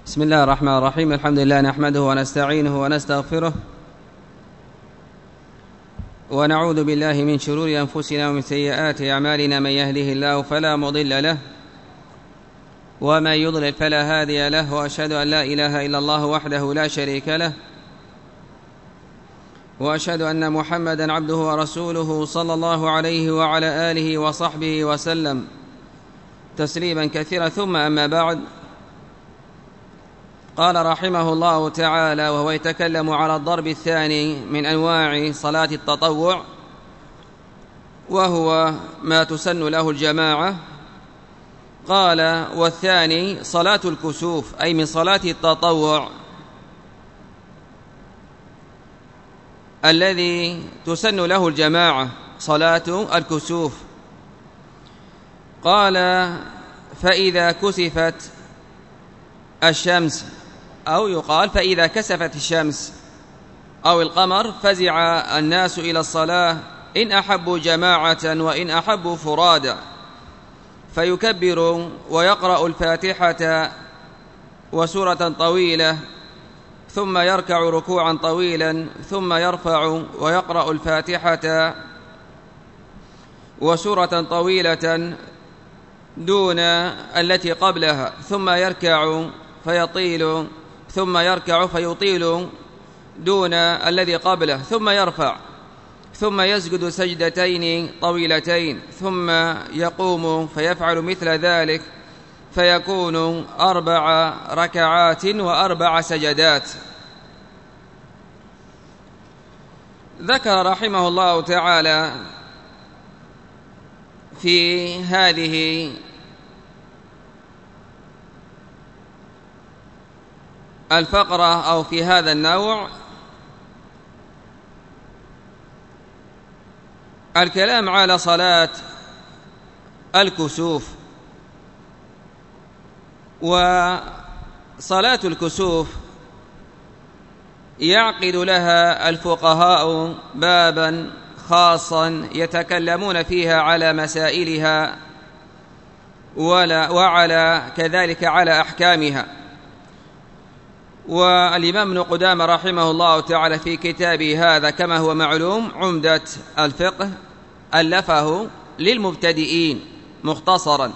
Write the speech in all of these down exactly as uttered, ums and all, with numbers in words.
بسم الله الرحمن الرحيم. الحمد لله نحمده ونستعينه ونستغفره ونعوذ بالله من شرور أنفسنا ومن سيئات أعمالنا. من يهده الله فلا مضل له ومن يضلل فلا هادي له، وأشهد أن لا إله إلا الله وحده لا شريك له، وأشهد أن محمدًا عبده ورسوله صلى الله عليه وعلى آله وصحبه وسلم تسليما كثيرا. ثم أما بعد، قال رحمه الله تعالى وهو يتكلم على الضرب الثاني من أنواع صلاة التطوع، وهو ما تسن له الجماعة. قال: والثاني صلاة الكسوف، أي من صلاة التطوع الذي تسن له الجماعة، صلاة الكسوف. قال: فإذا كسفت الشمس، أو يقال فإذا كسفت الشمس أو القمر فزع الناس إلى الصلاة، إن أحبوا جماعة وإن أحبوا فرادا، فيكبر ويقرأ الفاتحة وسورة طويلة، ثم يركع ركوعا طويلا، ثم يرفع ويقرأ الفاتحة وسورة طويلة دون التي قبلها، ثم يركع فيطيل، ثم يركع فيطيل دون الذي قبله، ثم يرفع، ثم يسجد سجدتين طويلتين، ثم يقوم فيفعل مثل ذلك، فيكون أربع ركعات وأربع سجدات. ذكر رحمه الله تعالى في هذه الفقرة أو في هذا النوع الكلام على صلاة الكسوف. وصلاة الكسوف يعقد لها الفقهاء بابا خاصا يتكلمون فيها على مسائلها وعلى كذلك على أحكامها. والإمام ابن قدامة رحمه الله تعالى في كتابه هذا كما هو معلوم عمدة الفقه ألفه للمبتدئين مختصرا،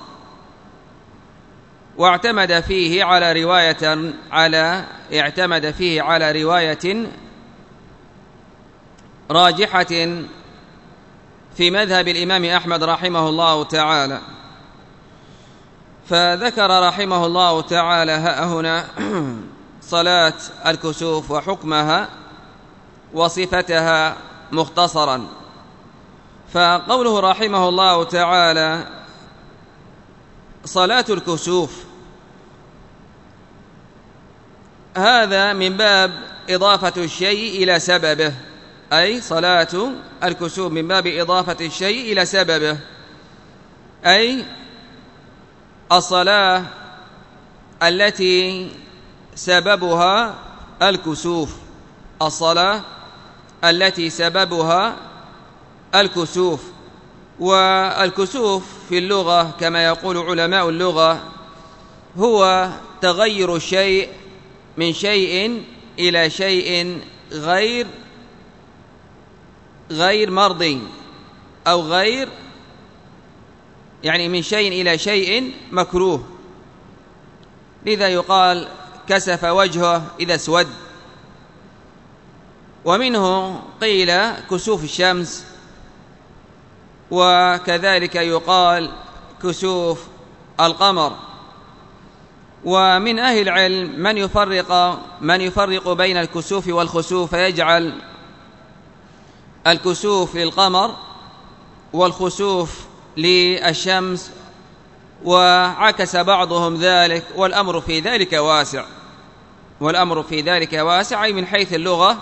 واعتمد فيه على رواية على اعتمد فيه على رواية راجحة في مذهب الإمام أحمد رحمه الله تعالى. فذكر رحمه الله تعالى هنا صلاة الكسوف وحكمها وصفتها مختصرا. فقوله رحمه الله تعالى صلاة الكسوف، هذا من باب إضافة الشيء إلى سببه، أي صلاة الكسوف من باب إضافة الشيء إلى سببه، أي الصلاة التي سببها الكسوف، الصلاة التي سببها الكسوف. والكسوف في اللغة كما يقول علماء اللغة هو تغير الشيء من شيء إلى شيء غير غير مرضي، أو غير يعني من شيء إلى شيء مكروه. لذا يقال كسف وجهه إذا اسود. ومنه قيل كسوف الشمس، وكذلك يقال كسوف القمر. ومن أهل العلم من يفرق من يفرق بين الكسوف والخسوف، فيجعل الكسوف للقمر والخسوف للشمس، وعكس بعضهم ذلك، والأمر في ذلك واسع والأمر في ذلك واسع أي من حيث اللغة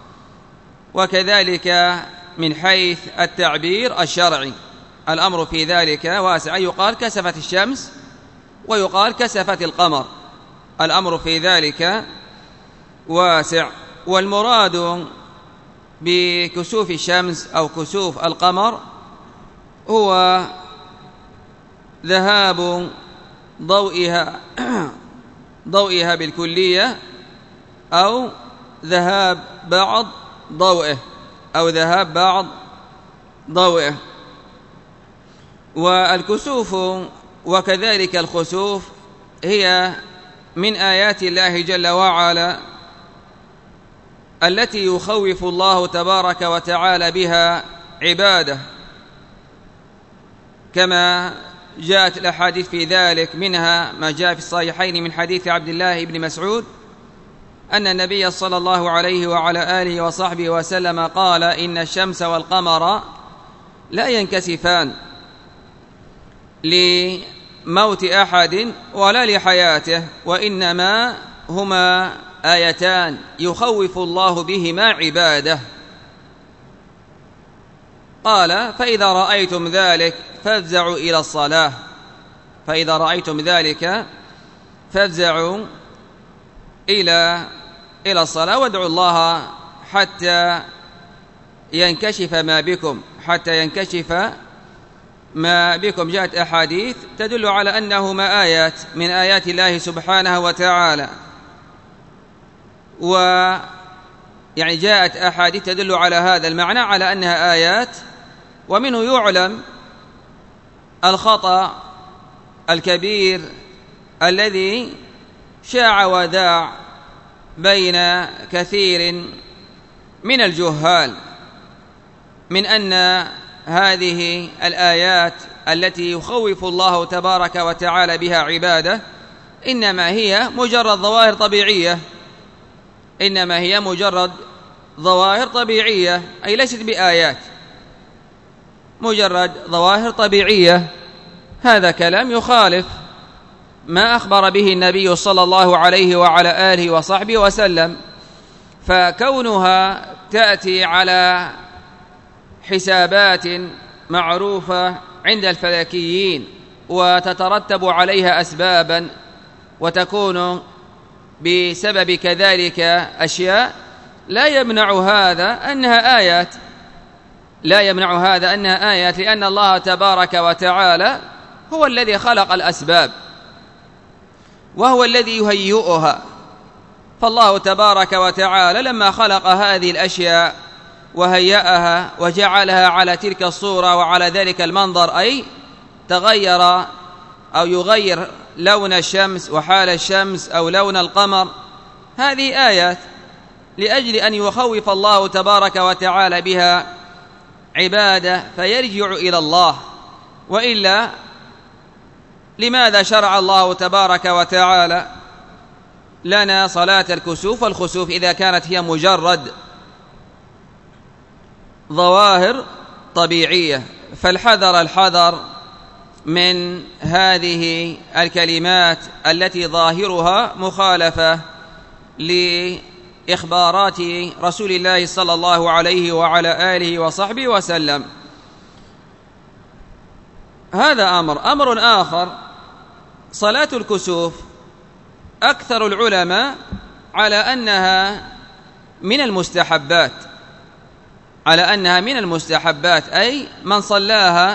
وكذلك من حيث التعبير الشرعي. الأمر في ذلك واسع، أي يقال كسفت الشمس ويقال كسفت القمر، الأمر في ذلك واسع. والمراد بكسوف الشمس أو كسوف القمر هو ذهاب ضوئها ضوئها بالكلية أو ذهاب بعض ضوئه أو ذهاب بعض ضوئه. والكسوف وكذلك الخسوف هي من آيات الله جل وعلا التي يخوف الله تبارك وتعالى بها عباده، كما جاءت الأحاديث في ذلك، منها ما جاء في الصحيحين من حديث عبد الله بن مسعود أن النبي صلى الله عليه وعلى آله وصحبه وسلم قال: إن الشمس والقمر لا ينكسفان لموت أحد ولا لحياته، وإنما هما آيتان يخوف الله بهما عباده. قال: فإذا رأيتم ذلك فافزعوا إلى الصلاة فإذا رأيتم ذلك فافزعوا إلى إلى الصلاة وادعوا الله حتى ينكشف ما بكم حتى ينكشف ما بكم. جاءت أحاديث تدل على أنهما آيات من آيات الله سبحانه وتعالى، ويعني جاءت أحاديث تدل على هذا المعنى، على أنها آيات. ومنه يعلم الخطأ الكبير الذي شاع وذاع بين كثير من الجهال من أن هذه الآيات التي يخوف الله تبارك وتعالى بها عباده إنما هي مجرد ظواهر طبيعية إنما هي مجرد ظواهر طبيعية أي ليست بآيات، مجرد ظواهر طبيعية. هذا كلام يخالف ما أخبر به النبي صلى الله عليه وعلى آله وصحبه وسلم، فكونها تأتي على حسابات معروفة عند الفلكيين وتترتب عليها أسبابا وتكون بسبب كذلك أشياء لا يمنع هذا أنها آيات لا يمنع هذا أنها آيات لأن الله تبارك وتعالى هو الذي خلق الأسباب وهو الذي يهيئها. فالله تبارك وتعالى لما خلق هذه الأشياء وهيئها وجعلها على تلك الصورة وعلى ذلك المنظر، أي تغير أو يغير لون الشمس وحال الشمس أو لون القمر، هذه آيات لأجل أن يخوف الله تبارك وتعالى بها عباده فيرجع إلى الله. وإلا لماذا شرع الله تبارك وتعالى لنا صلاة الكسوف والخسوف إذا كانت هي مجرد ظواهر طبيعية؟ فالحذر الحذر من هذه الكلمات التي ظاهرها مخالفة لإخبارات رسول الله صلى الله عليه وعلى آله وصحبه وسلم. هذا أمر. أمر آخر، صلاة الكسوف أكثر العلماء على أنها من المستحبات على أنها من المستحبات أي من صلاها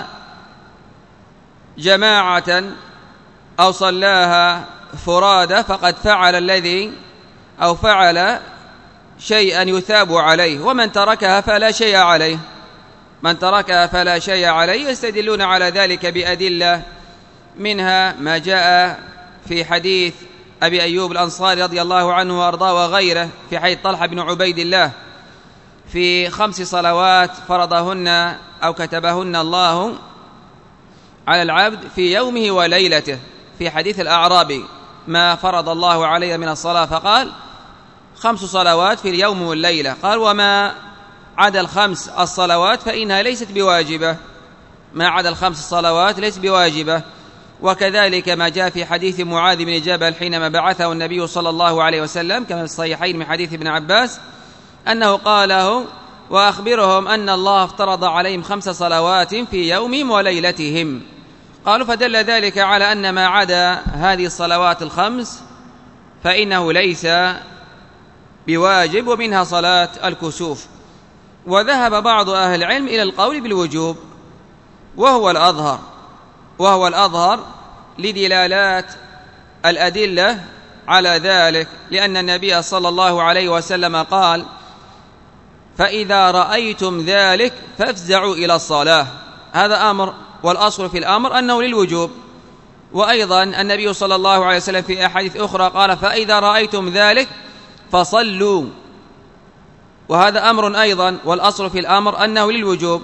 جماعة أو صلاها فرادى فقد فعل الذي أو فعل شيئا يثاب عليه، ومن تركها فلا شيء عليه من تركها فلا شيء عليه. يستدلون على ذلك بأدلة، منها ما جاء في حديث أبي أيوب الأنصاري رضي الله عنه وأرضاه وغيره في حديث طلحة بن عبيد الله في خمس صلوات فرضهن أو كتبهن الله على العبد في يومه وليلته. في حديث الأعرابي ما فرض الله علي من الصلاة، فقال خمس صلوات في اليوم والليلة. قال وما عدا الخمس الصلوات فإنها ليست بواجبة ما عدا الخمس الصلوات ليست بواجبة. وكذلك ما جاء في حديث معاذ بن جبل حينما بعثه النبي صلى الله عليه وسلم كما في الصحيحين من حديث ابن عباس أنه قال له وأخبرهم أن الله افترض عليهم خمس صلوات في يومهم وليلتهم. قالوا فدل ذلك على أن ما عدا هذه الصلوات الخمس فإنه ليس بواجب، ومنها صلاة الكسوف. وذهب بعض أهل العلم إلى القول بالوجوب وهو الأظهر وهو الأظهر لدلالات الأدلة على ذلك، لأن النبي صلى الله عليه وسلم قال: فإذا رأيتم ذلك فافزعوا إلى الصلاة. هذا أمر، والأصل في الأمر أنه للوجوب. وأيضا النبي صلى الله عليه وسلم في أحاديث أخرى قال: فإذا رأيتم ذلك فصلوا. وهذا أمر أيضا، والأصل في الأمر أنه للوجوب.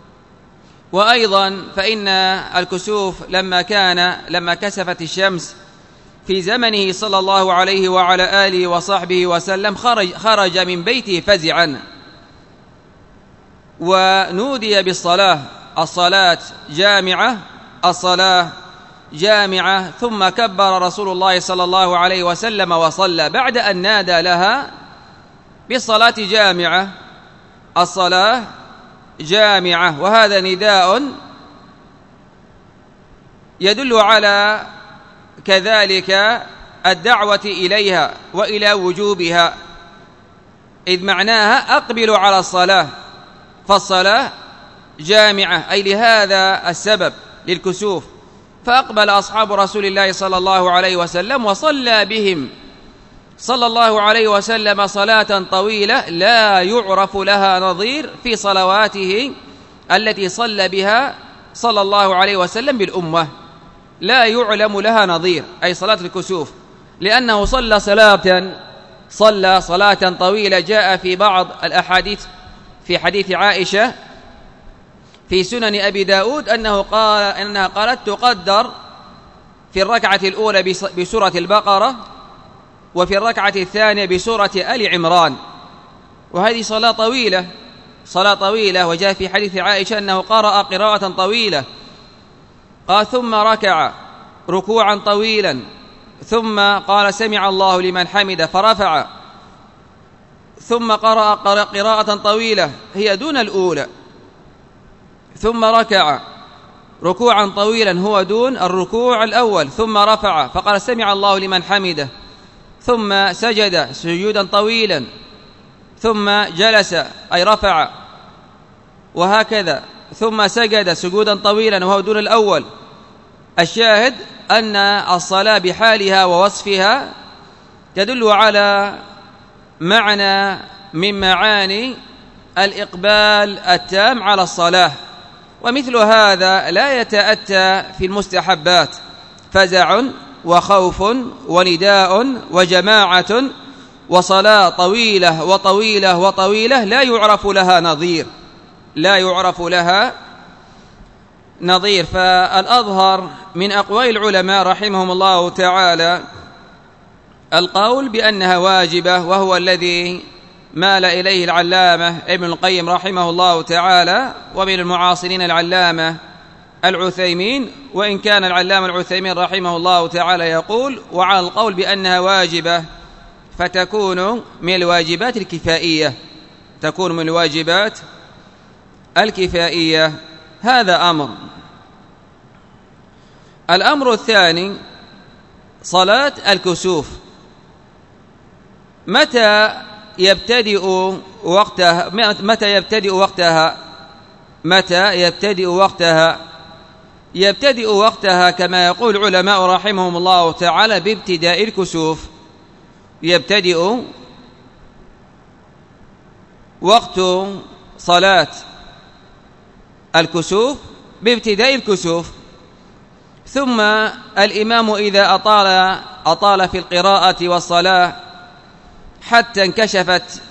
وأيضا فإن الكسوف لما كان لما كسفت الشمس في زمنه صلى الله عليه وعلى آله وصحبه وسلم خرج, خرج من بيته فزعا، ونودي بالصلاة: الصلاة جامعة، الصلاة جامعة. ثم كبر رسول الله صلى الله عليه وسلم وصلى بعد أن نادى لها بالصلاة جامعة، الصلاة جامعة. وهذا نداء يدل على كذلك الدعوة إليها وإلى وجوبها، إذ معناها أقبلوا على الصلاة، فالصلاة جامعة، أي لهذا السبب للكسوف. فأقبل أصحاب رسول الله صلى الله عليه وسلم وصلى بهم صلى الله عليه وسلم صلاة طويلة لا يعرف لها نظير في صلواته التي صلى بها صلى الله عليه وسلم بالأمة، لا يعلم لها نظير، أي صلاة الكسوف، لأنه صلى صلاة صلى صلاة طويلة. جاء في بعض الأحاديث في حديث عائشة في سنن أبي داود أنه قال أنها قالت: تقدر في الركعة الأولى بسورة البقرة، وفي الركعة الثانية بسورة آل عمران. وهذه صلاة طويلة، صلاة طويلة. وجاء في حديث عائشة أنه قرأ قراءة طويلة، قال: ثم ركع ركوعا طويلا، ثم قال: سمع الله لمن حمده، فرفع، ثم قرأ قراءة طويلة هي دون الأولى، ثم ركع ركوعا طويلا هو دون الركوع الأول، ثم رفع فقال: سمع الله لمن حمده، ثم سجد سجودا طويلا، ثم جلس أي رفع، وهكذا، ثم سجد سجودا طويلا وهو دون الأول. الشاهد أن الصلاة بحالها ووصفها تدل على معنى من معاني الإقبال التام على الصلاة. ومثل هذا لا يتأتى في المستحبات: فزع وخوف ونداء وجماعة وصلاة طويلة وطويلة وطويلة لا يعرف لها نظير، لا يعرف لها نظير. فالأظهر من أقوال العلماء رحمهم الله تعالى القول بأنها واجبة، وهو الذي مال إليه العلامة ابن القيم رحمه الله تعالى، ومن المعاصرين العلامة العثيمين، وإن كان العلامة العثيمين رحمه الله تعالى يقول: وعلى القول بأنها واجبة فتكون من الواجبات الكفائية، تكون من الواجبات الكفائية. هذا أمر. الأمر الثاني صلاة الكسوف، متى يبتدئ وقتها؟ متى يبتدئ وقتها؟ متى يبتدئ وقتها؟ يبتدئ وقتها كما يقول العلماء رحمهم الله تعالى بابتداء الكسوف. يبتدئ وقت صلاة الكسوف بابتداء الكسوف. ثم الإمام إذا أطال أطال في القراءة والصلاة حتى انكشفت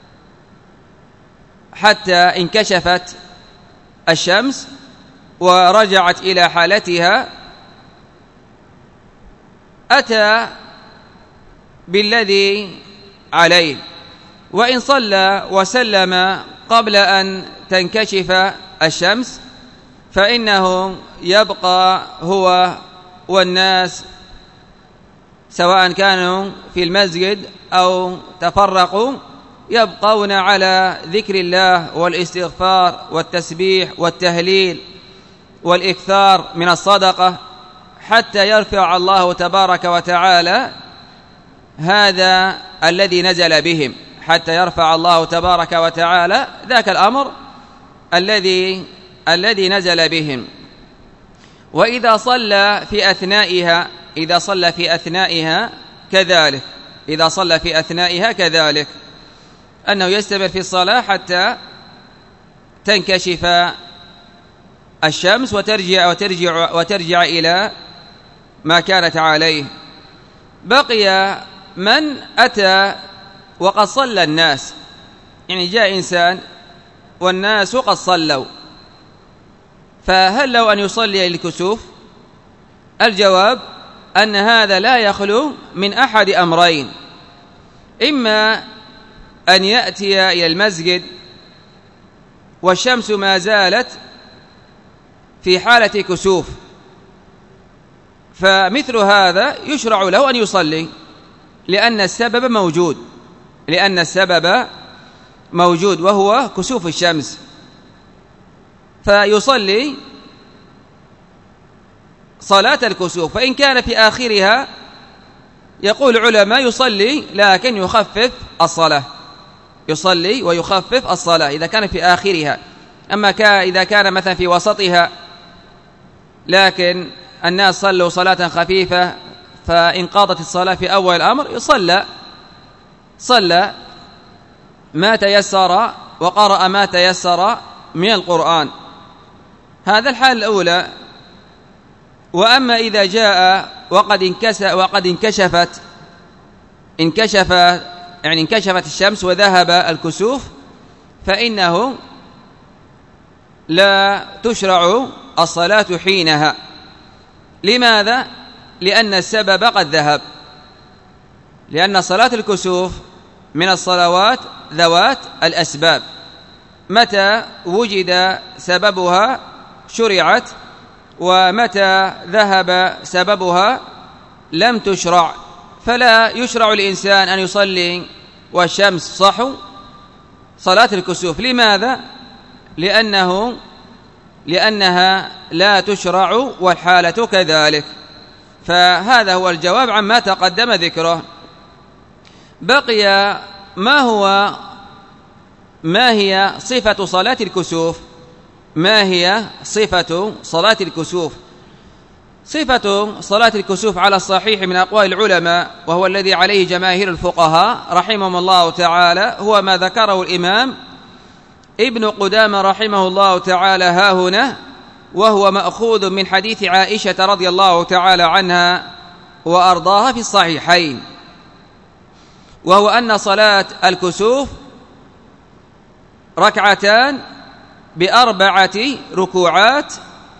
حتى انكشفت الشمس ورجعت إلى حالتها، أتى بالذي عليه. وإن صلى وسلم قبل أن تنكشف الشمس فإنه يبقى هو والناس، سواء كانوا في المسجد أو تفرقوا، يبقون على ذكر الله والاستغفار والتسبيح والتهليل والإكثار من الصدقة حتى يرفع الله تبارك وتعالى هذا الذي نزل بهم، حتى يرفع الله تبارك وتعالى ذاك الأمر الذي الذي نزل بهم. وإذا صلى في أثنائها إذا صلى في أثنائها كذلك، إذا صلى في أثنائها كذلك، أنه يستمر في الصلاة حتى تنكشف الشمس وترجع, وترجع, وترجع إلى ما كانت عليه. بقي من أتى وقد صلى الناس، يعني جاء إنسان والناس قد صلوا، فهل له أن يصلي للكسوف؟ الجواب أن هذا لا يخلو من أحد أمرين: إما أن يأتي إلى المسجد والشمس ما زالت في حالة كسوف، فمثل هذا يشرع له أن يصلي، لأن السبب موجود لأن السبب موجود وهو كسوف الشمس، فيصلي صلاة الكسوف. فإن كان في آخرها يقول العلماء يصلي لكن يخفف الصلاة، يصلي ويخفف الصلاة إذا كان في آخرها. أما إذا كان مثلا في وسطها لكن الناس صلوا صلاة خفيفة فإن قاضت الصلاة في أول الأمر يصلى صلى ما تيسر وقرأ ما تيسر من القرآن، هذا الحال الأولى. وأما إذا جاء وقد انكسف وقد انكشفت انكشف يعني انكشفت الشمس وذهب الكسوف، فإنه لا تشرع الصلاة حينها. لماذا؟ لأن السبب قد ذهب، لأن صلاة الكسوف من الصلوات ذوات الأسباب، متى وجد سببها شرعت، ومتى ذهب سببها لم تشرع. فلا يشرع الإنسان أن يصلي والشمس صحو صلاة الكسوف. لماذا؟ لأنه لأنها لا تشرع والحالة كذلك. فهذا هو الجواب عما تقدم ذكره. بقي ما هو ما هي صفة صلاة الكسوف؟ ما هي صفة صلاة الكسوف؟ صفة صلاة الكسوف على الصحيح من أقوال العلماء، وهو الذي عليه جماهير الفقهاء رحمهم الله تعالى، هو ما ذكره الإمام ابن قدامة رحمه الله تعالى ها هنا، وهو مأخوذ من حديث عائشة رضي الله تعالى عنها وأرضاها في الصحيحين، وهو أن صلاة الكسوف ركعتان بأربعة ركوعات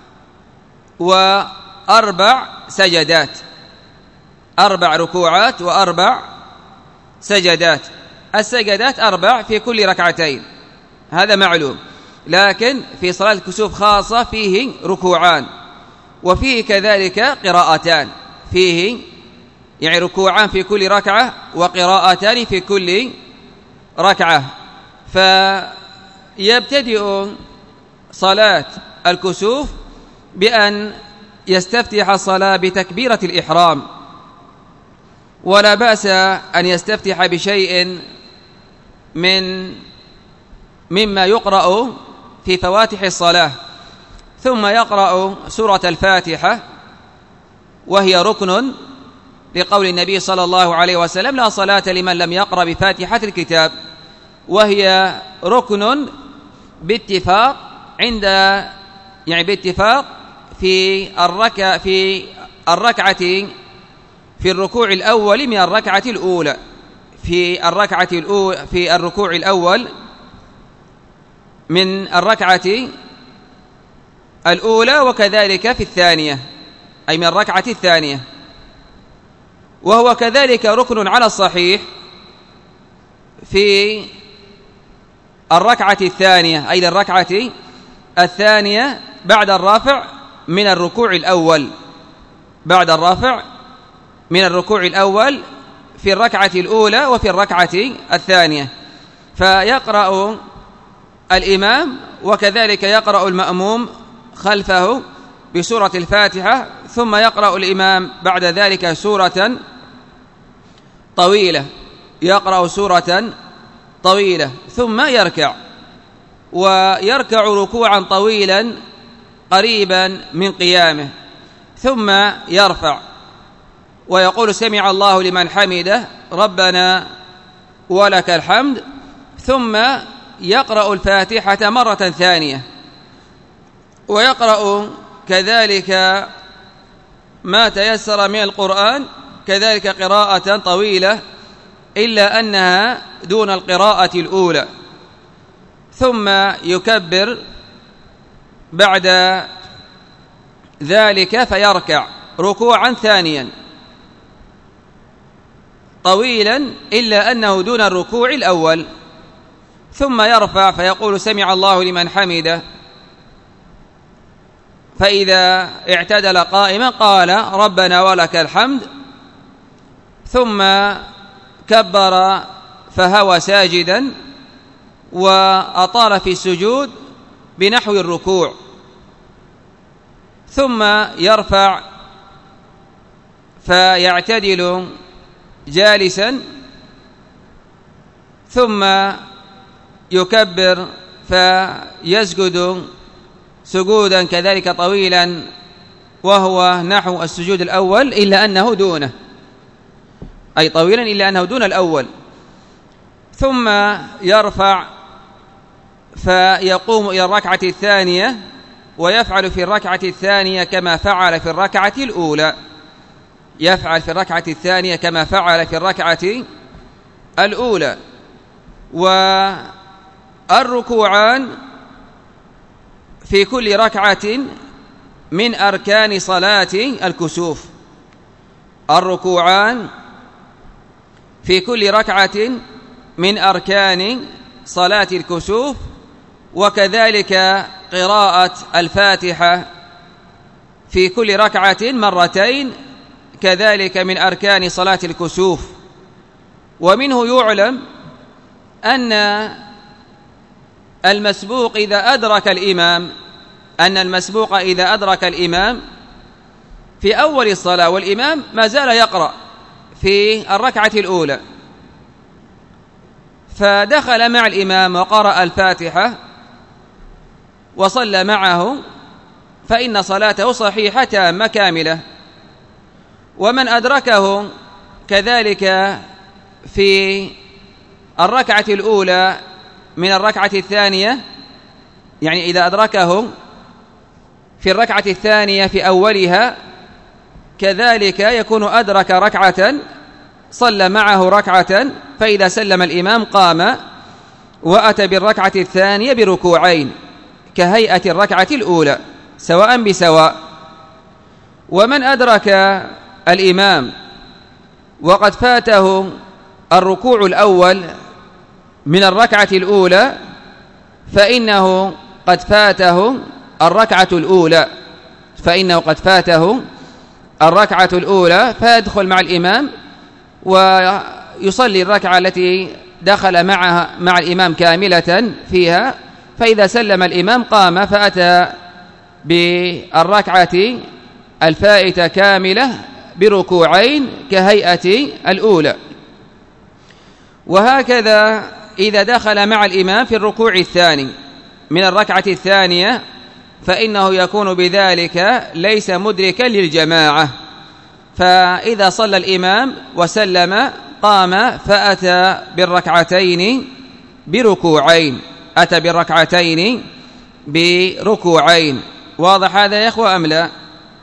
وأربع سجدات، أربع ركوعات وأربع سجدات. السجدات أربع في كل ركعتين، هذا معلوم، لكن في صلاة الكسوف خاصة فيه ركوعان، وفيه كذلك قراءتان، فيه يعني ركوعان في كل ركعة وقراءتان في كل ركعة. فيبتدئ صلاة الكسوف بأن يستفتح الصلاة بتكبيرة الإحرام، ولا بأس أن يستفتح بشيء من مما يقرأ في فواتح الصلاة، ثم يقرأ سورة الفاتحة، وهي ركن لقول النبي صلى الله عليه وسلم: لا صلاة لمن لم يقرأ بفاتحة الكتاب، وهي ركن باتفاق عند يعني باتفاق في الركعة في الركعة في الركوع الأول من الركعة الأولى في الركعة الأولى في الركوع الأول من الركعة الأولى، وكذلك في الثانية أي من الركعة الثانية. وهو كذلك ركن على الصحيح في الركعة الثانية أي الركعة الثانية بعد الرافع من الركوع الأول، بعد الرافع من الركوع الأول في الركعة الأولى وفي الركعة الثانية. فيقرأ الإمام وكذلك يقرأ المأموم خلفه بسورة الفاتحة، ثم يقرأ الإمام بعد ذلك سورة طويلة، يقرأ سورة طويلة ثم يركع، ويركع ركوعا طويلا قريبا من قيامه، ثم يرفع ويقول سمع الله لمن حمده ربنا ولك الحمد، ثم يقرأ الفاتحة مرة ثانية، ويقرأ كذلك ما تيسر من القرآن، كذلك قراءة طويلة إلا أنها دون القراءة الأولى، ثم يكبر بعد ذلك فيركع ركوعا ثانيا طويلا إلا أنه دون الركوع الأول، ثم يرفع فيقول سمع الله لمن حمده، فإذا اعتدل قائما قال ربنا ولك الحمد، ثم كبر فهوى ساجدا وأطال في السجود بنحو الركوع، ثم يرفع فيعتدل جالسا، ثم يكبر فيسجد سجودا كذلك طويلا وهو نحو السجود الأول إلا أنه دونه، أي طويلا إلا أنه دون الأول، ثم يرفع فيقوم إلى الركعة الثانية ويفعل في الركعة الثانية كما فعل في الركعة الأولى، يفعل في الركعة الثانية كما فعل في الركعة الأولى. والركوعان في كل ركعة من أركان صلاة الكسوف، الركوعان في كل ركعة من أركان صلاة الكسوف، وكذلك قراءة الفاتحة في كل ركعة مرتين كذلك من أركان صلاة الكسوف. ومنه يعلم أن المسبوق إذا أدرك الإمام أن المسبوق إذا أدرك الإمام في أول الصلاة والإمام ما زال يقرأ في الركعة الأولى، فدخل مع الإمام وقرأ الفاتحة وصلى معه، فإن صلاته صحيحة تامة كاملة. ومن أدركه كذلك في الركعة الأولى من الركعة الثانية، يعني إذا أدركه في الركعة الثانية في أولها كذلك يكون أدرك ركعة صلى معه ركعة، فإذا سلم الإمام قام وأتى بالركعة الثانية بركوعين كهيئة الركعة الأولى سواء بسواء. ومن أدرك الإمام وقد فاته الركوع الأول من الركعة الأولى فإنه قد فاته الركعة الأولى فإنه قد فاته الركعة الأولى فيدخل مع الإمام ويصلي الركعة التي دخل معها مع الإمام كاملة فيها، فإذا سلم الإمام قام فأتى بالركعة الفائتة كاملة بركوعين كهيئة الأولى. وهكذا إذا دخل مع الإمام في الركوع الثاني من الركعة الثانية فإنه يكون بذلك ليس مدركا للجماعة، فإذا صلى الإمام وسلم قام فأتى بالركعتين بركوعين أتى بالركعتين بركوعين. واضح هذا يا إخوة أم لا؟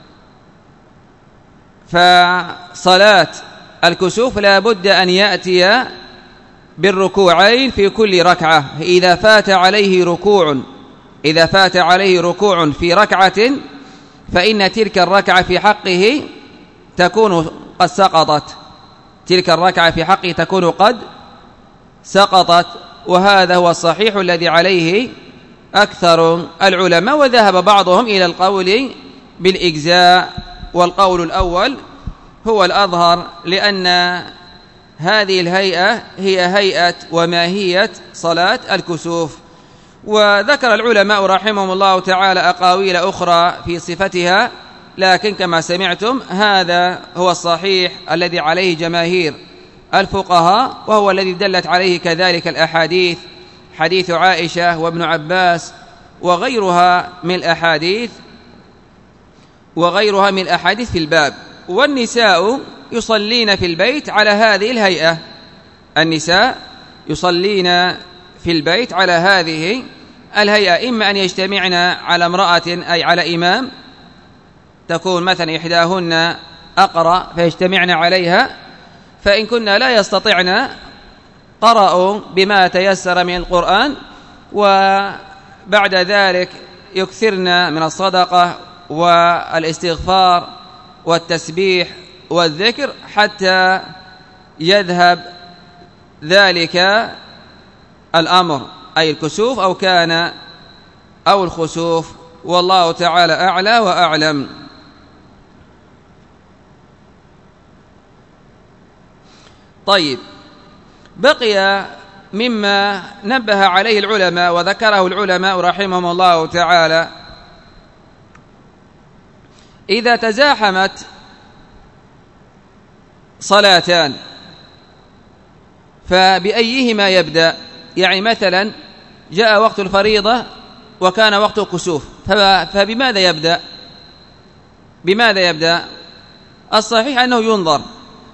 فصلاة الكسوف لا بد أن يأتي بالركوعين في كل ركعة. إذا فات عليه ركوع إذا فات عليه ركوع في ركعة فإن تلك الركعة في حقه تكون قد سقطت تلك الركعة في حقه تكون قد سقطت وهذا هو الصحيح الذي عليه أكثر العلماء، وذهب بعضهم إلى القول بالإجزاء، والقول الأول هو الأظهر، لأن هذه الهيئة هي هيئة وماهية صلاة الكسوف. وذكر العلماء رحمهم الله تعالى أقاويل أخرى في صفتها، لكن كما سمعتم هذا هو الصحيح الذي عليه جماهير الفقهاء، وهو الذي دلت عليه كذلك الأحاديث، حديث عائشة وابن عباس وغيرها من الأحاديث وغيرها من الأحاديث في الباب. والنساء يصلين في البيت على هذه الهيئة. النساء يصلين في البيت على هذه الهيئة، إما أن يجتمعن على امرأة أي على إمام، تكون مثلا إحداهن أقرأ فيجتمعن عليها، فإن كنا لا يستطعن قرأوا بما تيسر من القرآن، وبعد ذلك يكثرن من الصدقة والاستغفار والتسبيح والذكر حتى يذهب ذلك الأمر، أي الكسوف أو كان أو الخسوف، والله تعالى أعلى وأعلم. طيب، بقي مما نبه عليه العلماء وذكره العلماء رحمهم الله تعالى: إذا تزاحمت صلاتان فبأيهما يبدأ؟ يعني مثلا جاء وقت الفريضة وكان وقت الكسوف، فبماذا يبدأ؟ بماذا يبدأ؟ الصحيح أنه ينظر،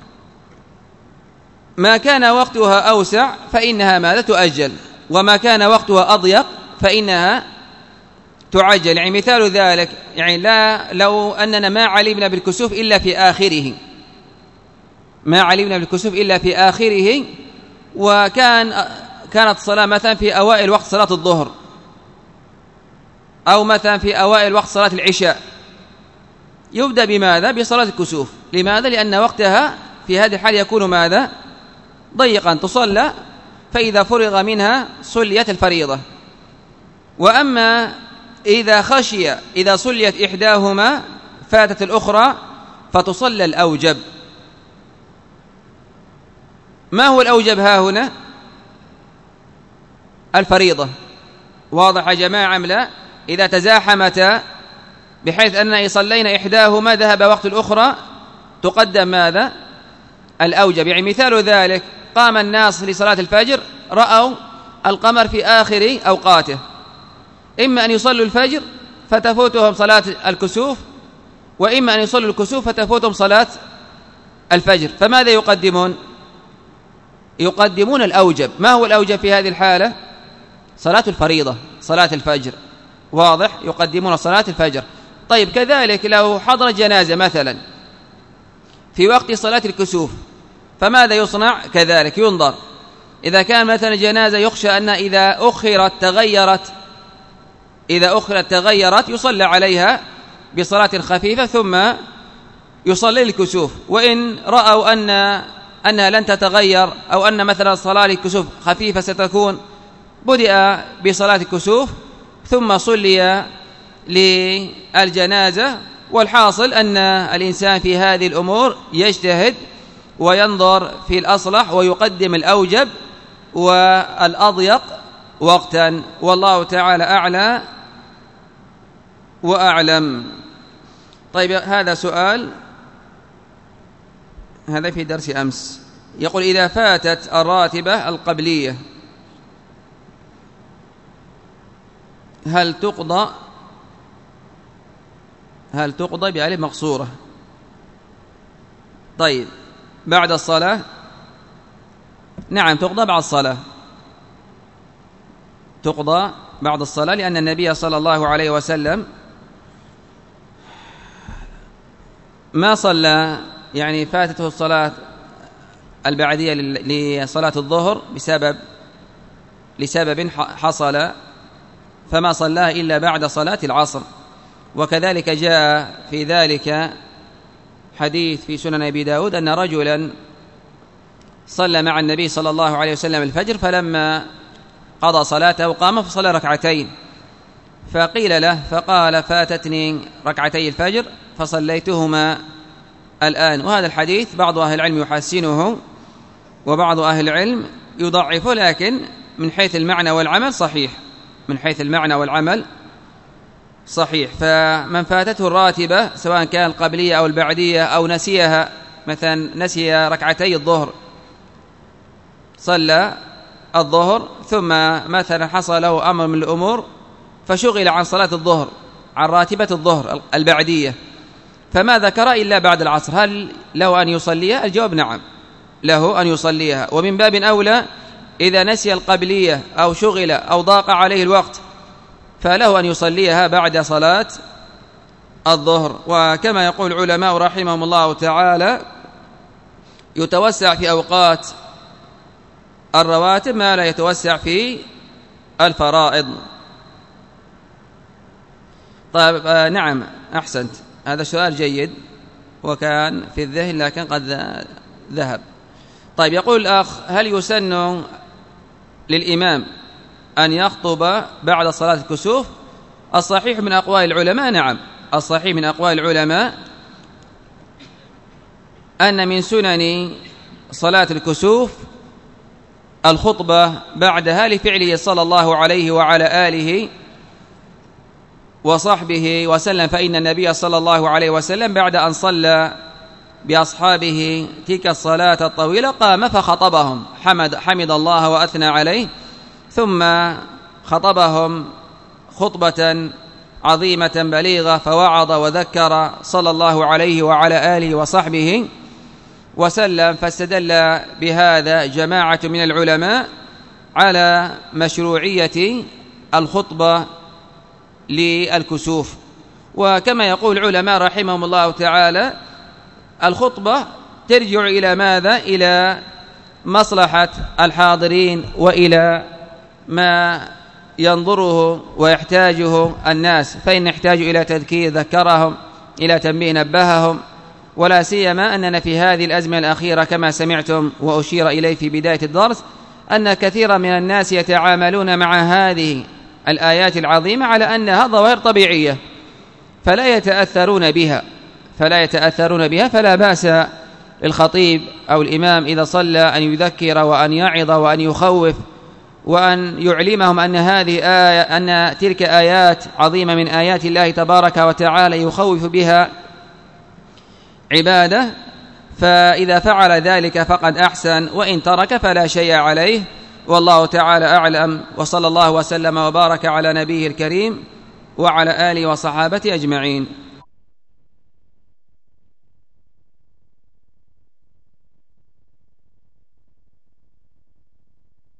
ما كان وقتها أوسع فإنها ماذا؟ تؤجل، وما كان وقتها أضيق فإنها تعجل. يعني مثال ذلك، يعني لا لو أننا ما علمنا بالكسوف إلا في آخره، ما علمنا بالكسوف إلا في آخره، وكان كانت الصلاة مثلا في أوائل وقت صلاة الظهر، أو مثلا في أوائل وقت صلاة العشاء، يبدأ بماذا؟ بصلاة الكسوف. لماذا؟ لأن وقتها في هذه الحال يكون ماذا؟ ضيقا، تصلى، فإذا فرغ منها صليت الفريضة. وأما إذا خشي إذا صليت إحداهما فاتت الأخرى فتصلى الأوجب. ما هو الأوجب ها هنا؟ الفريضة. واضح يا جماعة أم لا؟ إذا تزاحمتا بحيث أن صلينا إحداهما ذهب وقت الأخرى تقدم ماذا؟ الأوجب. يعني مثال ذلك: قام الناس لصلاة الفجر، رأوا القمر في آخر أوقاته، إما أن يصلوا الفجر فتفوتهم صلاة الكسوف، وإما أن يصلوا الكسوف فتفوتهم صلاة الفجر، فماذا يقدمون؟ يقدمون الأوجب. ما هو الأوجب في هذه الحالة؟ صلاة الفريضة، صلاة الفجر. واضح؟ يقدمون صلاة الفجر. طيب، كذلك لو حضر جنازة مثلا في وقت صلاة الكسوف فماذا يصنع؟ كذلك ينظر، إذا كان مثلا جنازة يخشى أن إذا أخرت تغيرت إذا أخرت تغيرت يصلى عليها بصلاة خفيفة ثم يصلي الكسوف. وإن رأوا أن أنها لن تتغير، أو أن مثلا صلاة الكسوف خفيفة ستكون، بدأ بصلاة الكسوف ثم صلي للجنازة. والحاصل أن الإنسان في هذه الأمور يجتهد وينظر في الأصلح ويقدم الأوجب والأضيق وقتا، والله تعالى أعلى وأعلم. طيب، هذا سؤال، هذا في درس أمس، يقول: إذا فاتت الراتبة القبلية هل تقضى هل تقضى بألف مقصورة؟ طيب، بعد الصلاة؟ نعم، تقضى بعد الصلاة، تقضى بعد الصلاة، لأن النبي صلى الله عليه وسلم ما صلى، يعني فاتته الصلاة البعدية لصلاة الظهر بسبب لسبب حصل، فما صلاها إلا بعد صلاة العصر. وكذلك جاء في ذلك حديث في سنن أبي داود أن رجلا صلى مع النبي صلى الله عليه وسلم الفجر، فلما قضى صلاته قام فصلى ركعتين، فقيل له فقال: فاتتني ركعتي الفجر فصليتهما الآن. وهذا الحديث بعض أهل العلم يحسنه وبعض أهل العلم يضعفه، لكن من حيث المعنى والعمل صحيح، من حيث المعنى والعمل صحيح. فمن فاتته الراتبة سواء كان القبلية أو البعدية أو نسيها، مثلا نسي ركعتي الظهر، صلى الظهر ثم مثلا حصل له أمر من الأمور فشغل عن صلاة الظهر، عن راتبة الظهر البعدية، فما ذكر إلا بعد العصر، هل له أن يصليها؟ الجواب نعم، له أن يصليها. ومن باب أولى إذا نسي القبلية أو شغل أو ضاق عليه الوقت فله أن يصليها بعد صلاة الظهر. وكما يقول العلماء رحمهم الله تعالى يتوسع في أوقات الرواتب ما لا يتوسع في الفرائض. طيب آه نعم أحسنت، هذا سؤال جيد وكان في الذهن لكن قد ذهب. طيب يقول الأخ هل يسن للإمام أن يخطب بعد صلاة الكسوف؟ الصحيح من أقوال العلماء نعم، الصحيح من أقوال العلماء أن من سنن صلاة الكسوف الخطبة بعدها لفعله صلى الله عليه وعلى آله وصحبه وسلم، فإن النبي صلى الله عليه وسلم بعد أن صلى بأصحابه تلك الصلاة الطويلة قام فخطبهم، حمد, حمد الله وأثنى عليه، ثم خطبهم خطبة عظيمة بليغة فوعظ وذكر صلى الله عليه وعلى آله وصحبه وسلم. فاستدل بهذا جماعة من العلماء على مشروعية الخطبة للكسوف. وكما يقول العلماء رحمهم الله تعالى الخطبة ترجع إلى ماذا؟ إلى مصلحة الحاضرين وإلى ما ينظره ويحتاجه الناس، فإن يحتاج إلى تذكير ذكرهم، إلى تنبيه نبههم، ولا سيما أننا في هذه الأزمة الأخيرة كما سمعتم وأشير إليه في بداية الدرس أن كثيرا من الناس يتعاملون مع هذه الآيات العظيمة على أنها ظواهر طبيعية فلا يتأثرون بها فلا يتأثرون بها فلا بأس للخطيب أو الإمام إذا صلى أن يذكر وأن يعظ وأن يخوف وأن يعلمهم أن هذه آية أن تلك آيات عظيمة من آيات الله تبارك وتعالى يخوف بها عباده، فإذا فعل ذلك فقد أحسن، وإن ترك فلا شيء عليه، والله تعالى أعلم. وصلى الله وسلم وبارك على نبيه الكريم وعلى آله وصحابته أجمعين.